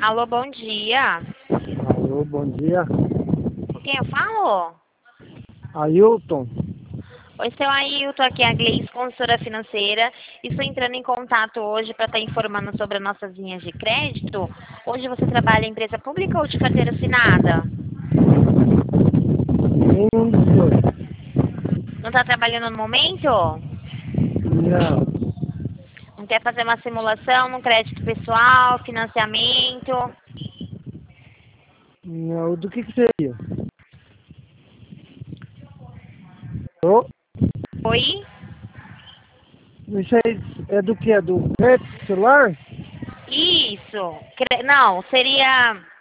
Alô, bom dia. Alô, bom dia. Com quem eu falo? Ailton. Oi, seu Ailton, aqui é a Gleice, consultora financeira. Estou entrando em contato hoje para estar informando sobre as nossas linhas de crédito. Hoje você trabalha em empresa pública ou de carteira assinada? Nenhum dos dois. Não está trabalhando no momento? Não. Não quer fazer uma simulação no crédito pessoal, financiamento? Não. Do que seria? Ô, Oi? isso aí é do que? É do crédito celular? Isso. Não, seria